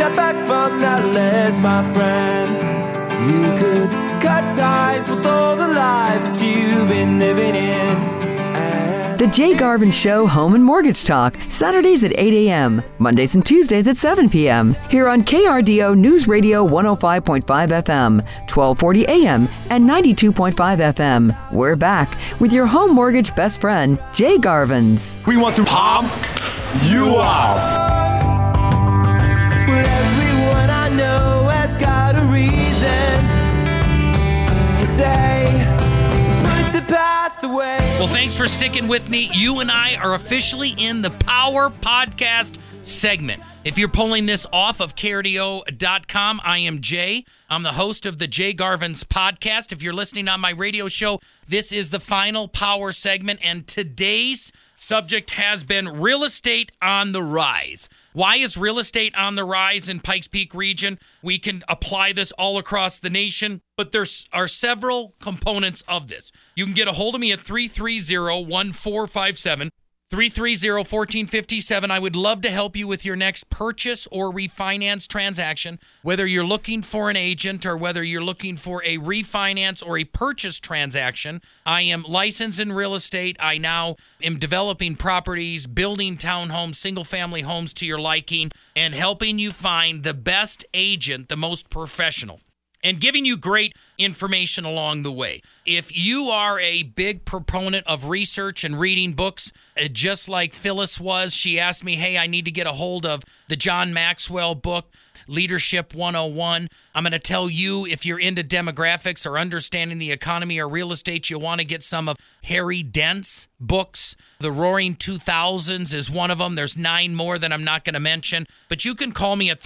Step back from that ledge, my friend. You could cut ties with all the lies that you've been living in. The Jay Garvin Show Home and Mortgage Talk, Saturdays at 8 a.m., Mondays and Tuesdays at 7 p.m. here on KRDO News Radio 105.5 FM, 1240 a.m. and 92.5 FM. We're back with your home mortgage best friend, Jay Garvins. We want to pump you out. But everyone I know has got a reason to say, put the past away. Well, thanks for sticking with me. You and I are officially in the Power Podcast segment. If you're pulling this off of KRDO.com, I am Jay. I'm the host of the Jay Garvin's podcast. If you're listening on my radio show, this is the final Power segment, and today's subject has been real estate on the rise. Why is real estate on the rise in Pikes Peak region? We can apply this all across the nation, but there are several components of this. You can get a hold of me at 330-1457. 330-1457. I would love to help you with your next purchase or refinance transaction, whether you're looking for an agent or whether you're looking for a refinance or a purchase transaction. I am licensed in real estate. I now am developing properties, building townhomes, single-family homes to your liking, and helping you find the best agent, the most professional, and giving you great information along the way. If you are a big proponent of research and reading books, just like Phyllis was, she asked me, hey, I need to get a hold of the John Maxwell book, Leadership 101. I'm going to tell you, if you're into demographics or understanding the economy or real estate, you'll want to get some of Harry Dent's books. The Roaring 2000s is one of them. There's 9 more that I'm not going to mention. But you can call me at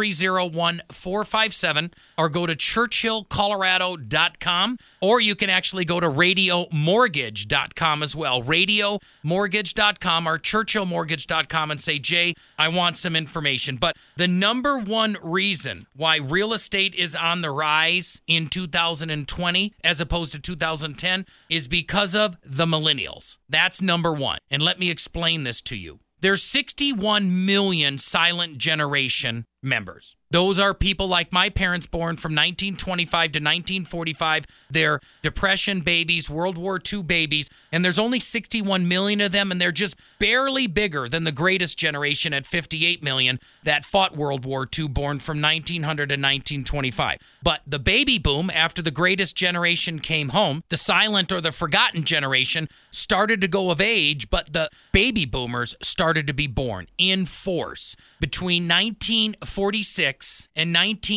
330-1457 or go to churchillcolorado.com, or you can actually go to radiomortgage.com as well. Radiomortgage.com or churchillmortgage.com and say, Jay, I want some information. But the number one reason why real estate is on the rise in 2020 as opposed to 2010 is because of the millennials. That's number one. And let me explain this to you. There's 61 million silent generation members. Those are people like my parents born from 1925 to 1945. They're Depression babies, World War II babies, and there's only 61 million of them, and they're just barely bigger than the greatest generation at 58 million that fought World War II, born from 1900 to 1925. But the baby boom, after the greatest generation came home, the silent or the forgotten generation started to go of age, but the baby boomers started to be born in force. Between 1946 and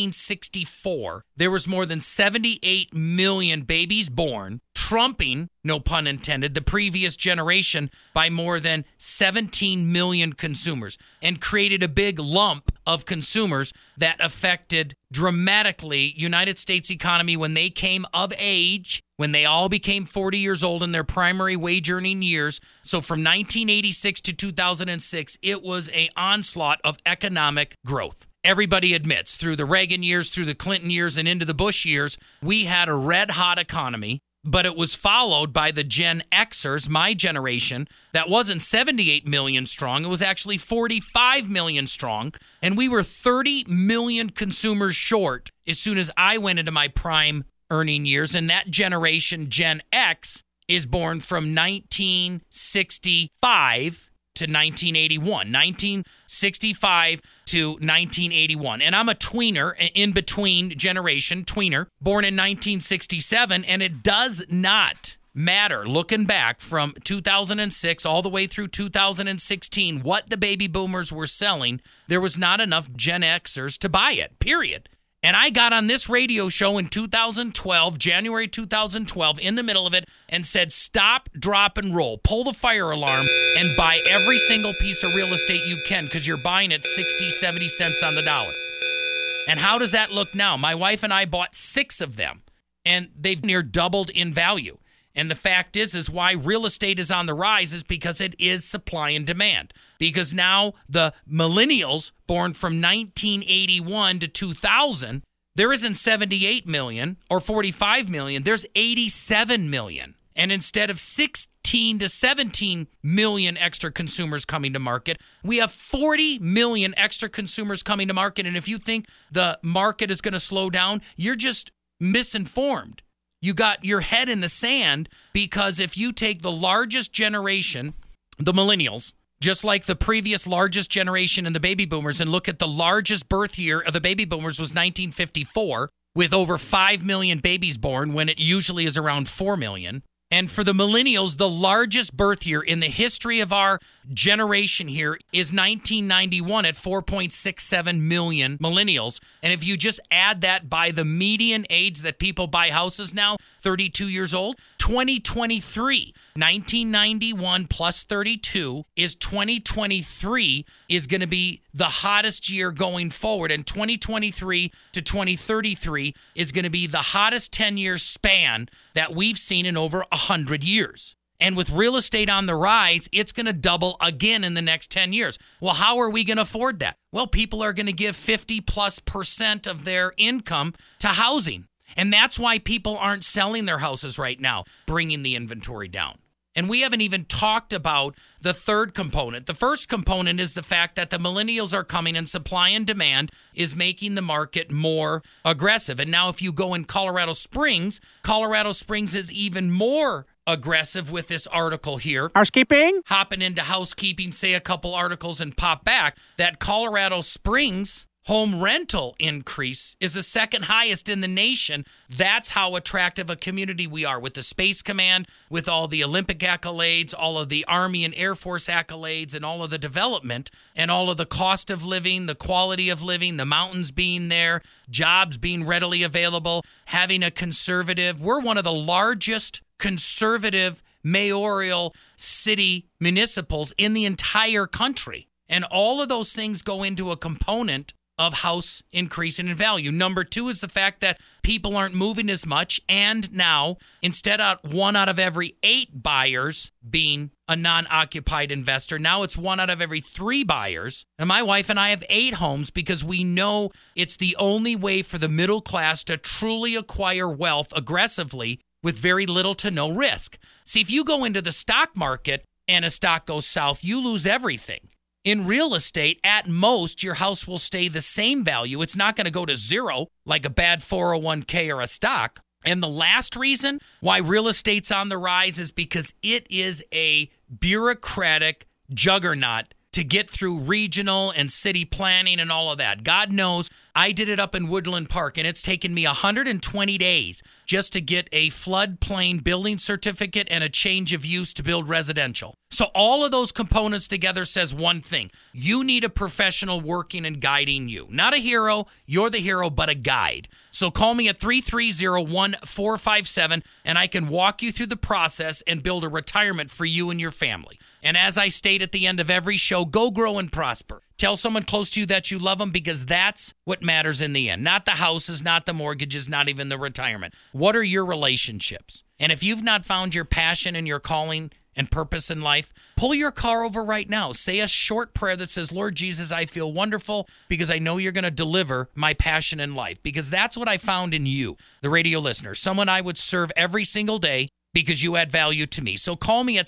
1964, there was more than 78 million babies born, trumping, no pun intended, the previous generation by more than 17 million consumers, and created a big lump of consumers that affected dramatically United States economy when they came of age, when they all became 40 years old in their primary wage earning years. So from 1986 to 2006, it was an onslaught of economic growth. Everybody admits, through the Reagan years, through the Clinton years, and into the Bush years, we had a red-hot economy, but it was followed by the Gen Xers, my generation, that wasn't 78 million strong. It was actually 45 million strong, and we were 30 million consumers short as soon as I went into my prime earning years, and that generation, Gen X, is born from 1965 to 1981, 1965 to 1981. And I'm a tweener, in between generation, tweener, born in 1967, and it does not matter, looking back from 2006 all the way through 2016, what the baby boomers were selling. There was not enough Gen Xers to buy it, period. And I got on this radio show in 2012, January 2012, in the middle of it, and said, stop, drop, and roll. Pull the fire alarm and buy every single piece of real estate you can, because you're buying it 60, 70 cents on the dollar. And how does that look now? My wife and I bought 6 of them, and they've near doubled in value. And the fact is why real estate is on the rise is because it is supply and demand. Because now the millennials born from 1981 to 2000, there isn't 78 million or 45 million. There's 87 million. And instead of 16 to 17 million extra consumers coming to market, we have 40 million extra consumers coming to market. And if you think the market is going to slow down, you're just misinformed. You got your head in the sand, because if you take the largest generation, the millennials, just like the previous largest generation in the baby boomers, and look at the largest birth year of the baby boomers was 1954, with over 5 million babies born when it usually is around 4 million. And for the millennials, the largest birth year in the history of our generation here is 1991 at 4.67 million millennials. And if you just add that by the median age that people buy houses now, 32 years old, 2023, 1991 plus 32 is 2023 is going to be the hottest year going forward. And 2023 to 2033 is going to be the hottest 10-year span that we've seen in over 100 years. And with real estate on the rise, it's going to double again in the next 10 years. Well, how are we going to afford that? Well, people are going to give 50+% of their income to housing. And that's why people aren't selling their houses right now, bringing the inventory down. And we haven't even talked about the third component. The first component is the fact that the millennials are coming, and supply and demand is making the market more aggressive. And now if you go in Colorado Springs is even more aggressive with this article here. Housekeeping? Hopping into housekeeping, say a couple articles and pop back. That Colorado Springs home rental increase is the second highest in the nation. That's how attractive a community we are, with the Space Command, with all the Olympic accolades, all of the Army and Air Force accolades, and all of the development, and all of the cost of living, the quality of living, the mountains being there, jobs being readily available, having a conservative. We're one of the largest conservative mayoral city municipals in the entire country. And all of those things go into a component of house increasing in value. Number two is the fact that people aren't moving as much. And now, instead of 1 out of every 8 buyers being a non-occupied investor, now it's 1 out of every 3 buyers. And my wife and I have 8 homes because we know it's the only way for the middle class to truly acquire wealth aggressively with very little to no risk. See, if you go into the stock market and a stock goes south, you lose everything. In real estate, at most, your house will stay the same value. It's not going to go to zero like a bad 401k or a stock. And the last reason why real estate's on the rise is because it is a bureaucratic juggernaut to get through regional and city planning and all of that. God knows I did it up in Woodland Park, and it's taken me 120 days just to get a floodplain building certificate and a change of use to build residential. So all of those components together says one thing. You need a professional working and guiding you. Not a hero, you're the hero, but a guide. So call me at 330-1457, and I can walk you through the process and build a retirement for you and your family. And as I state at the end of every show, go grow and prosper. Tell someone close to you that you love them, because that's what matters in the end. Not the houses, not the mortgages, not even the retirement. What are your relationships? And if you've not found your passion and your calling and purpose in life, pull your car over right now. Say a short prayer that says, Lord Jesus, I feel wonderful because I know you're going to deliver my passion in life. Because that's what I found in you, the radio listener. Someone I would serve every single day because you add value to me. So call me at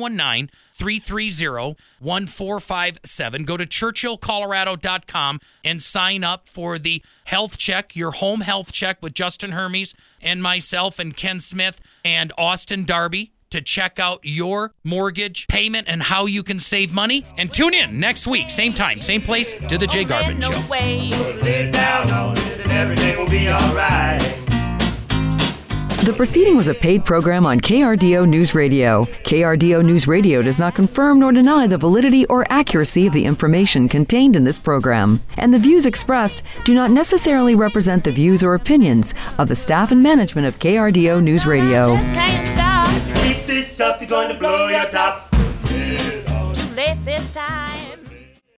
719-330-1457. Go to churchillcolorado.com and sign up for the health check, your home health check with Justin Hermes and myself and Ken Smith and Austin Darby, to check out your mortgage payment and how you can save money. And tune in next week, same time, same place, to The Jay Garvin Show. Lay down on it and everything will be all right. The proceeding was a paid program on KRDO News Radio. KRDO News Radio does not confirm nor deny the validity or accuracy of the information contained in this program, and the views expressed do not necessarily represent the views or opinions of the staff and management of KRDO News Radio. Just can't stop. If you keep this up, you're going to blow your top. Yeah.